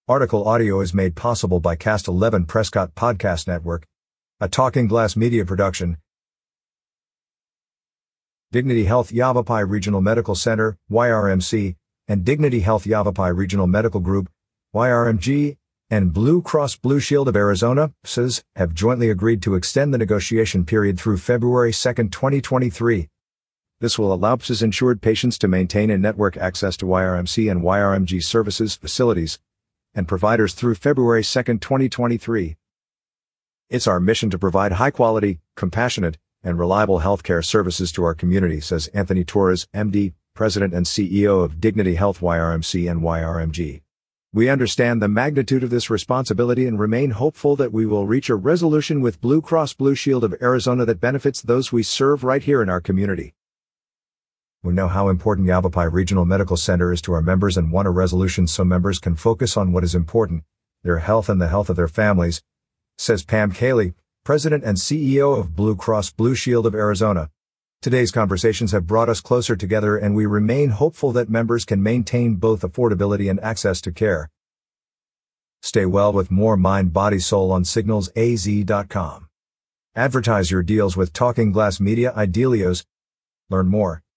Article audio is made possible by Cast 11 Prescott Podcast Network, a Talking Glass media production. Dignity Health Yavapai Regional Medical Center, YRMC, and Dignity Health Yavapai Regional Medical Group, YRMG, and Blue Cross Blue Shield of Arizona, PSAS, have jointly agreed to extend the negotiation period through February 2, 2023. This will allow PSAS-insured patients to maintain in-network access to YRMC and YRMG services, facilities, and providers through February 2, 2023. It's our mission to provide high-quality, compassionate, and reliable healthcare services to our community, says Anthony Torres, MD, President and CEO of Dignity Health YRMC and YRMG. We understand the magnitude of this responsibility and remain hopeful that we will reach a resolution with Blue Cross Blue Shield of Arizona that benefits those we serve right here in our community. We know how important Yavapai Regional Medical Center is to our members and want a resolution so members can focus on what is important, their health and the health of their families, says Pam Cayley, President and CEO of Blue Cross Blue Shield of Arizona. Today's conversations have brought us closer together and we remain hopeful that members can maintain both affordability and access to care. Stay well with more Mind, Body, Soul on signalsaz.com. Advertise your deals with Talking Glass Media Idealios. Learn more